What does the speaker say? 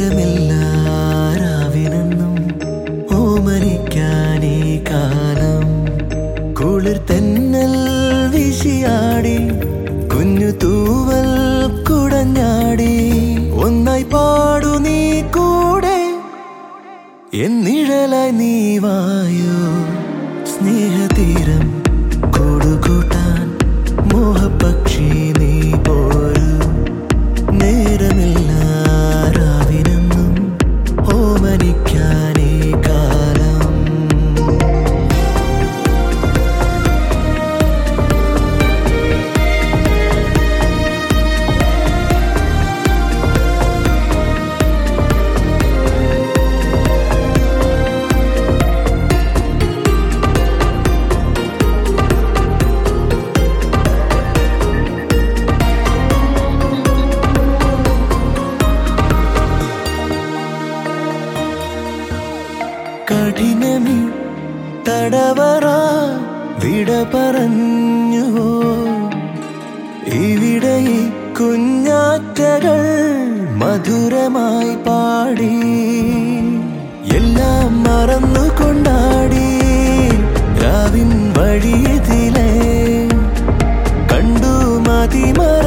നേരമില്ലാരാവിനെന്നും ഓമനിക്കാനീ കാലം കുളിർ തെന്നൽ വിശിയാടി കുഞ്ഞു തൂവൽ കുടഞ്ഞാടി ഒന്നായി പാടു നീ കൂടെ എന്നിഴലായി നീ വായോ സ്നേഹതീരം കൂടുകൂട്ടാൻ മോഹപക്ഷി നീ പോരു നേരമില്ലാരാവിനെന്നും ഓമനിക്കാനേ കാലം കഠിനമി തടവറ വിട പറഞ്ഞുവോ ഇവിടെ കുഞ്ഞാറ്റകൾ മധുരമായി പാടി എല്ലാം മറന്നു കൊണ്ടാടി രാവിൻ വഴിയതിലെ കണ്ടു മതിമ